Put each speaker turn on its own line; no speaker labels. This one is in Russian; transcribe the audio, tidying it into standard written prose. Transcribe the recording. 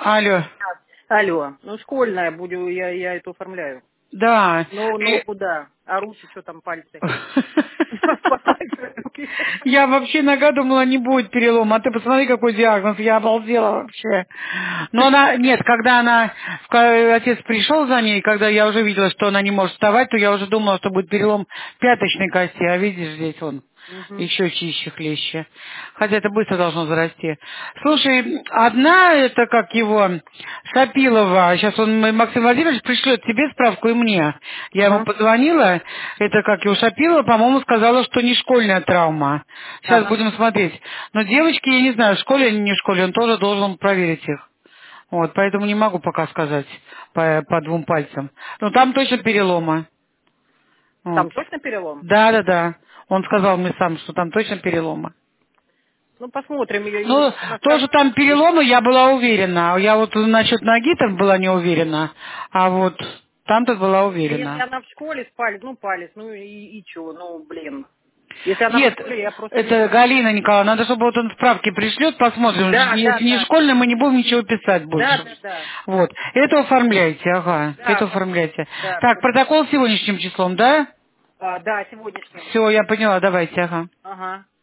Алло.
Алло. Ну, школьная, буду, я это оформляю.
Да.
Ну, куда? А руки, что там, пальцы?
Я вообще нога думала, не будет перелома. А ты посмотри, какой диагноз. Я обалдела вообще. Но она, нет, когда отец пришел за ней, когда я уже видела, что она не может вставать, то я уже думала, что будет перелом пяточной кости. А видишь, здесь он еще чище, хлеще. Хотя это быстро должно зарасти. Слушай, одна, это как его, Шапилова, сейчас Максим Владимирович пришлет тебе справку и мне. Я ему позвонила, это как его Шапилова, по-моему, сказала, что не школьная травма. Сейчас будем смотреть. Но девочки, я не знаю, в школе или не в школе, он тоже должен проверить их. Вот, поэтому не могу пока сказать по двум пальцам. Но там точно переломы. Вот.
Там точно перелом?
Да. Он сказал мне сам, что там точно переломы.
Ну, посмотрим.
Ну, тоже там переломы, я была уверена. Я вот насчет ноги там была не уверена, а вот там-то была
Если
уверена.
она в школе, палец, ну и чего, ну, блин. Если она в
Нет,
школе, я просто не
это
знаю.
Галина Николаевна, надо, чтобы вот он справки пришлет, посмотрим. Если не
Да.
школьный, мы не будем ничего писать больше.
Да.
Вот. Это оформляйте, ага. Это оформляйте.
Да,
Так, протокол сегодняшним числом, да?
да, сегодняшним.
Все, я поняла, давайте, ага.
Ага.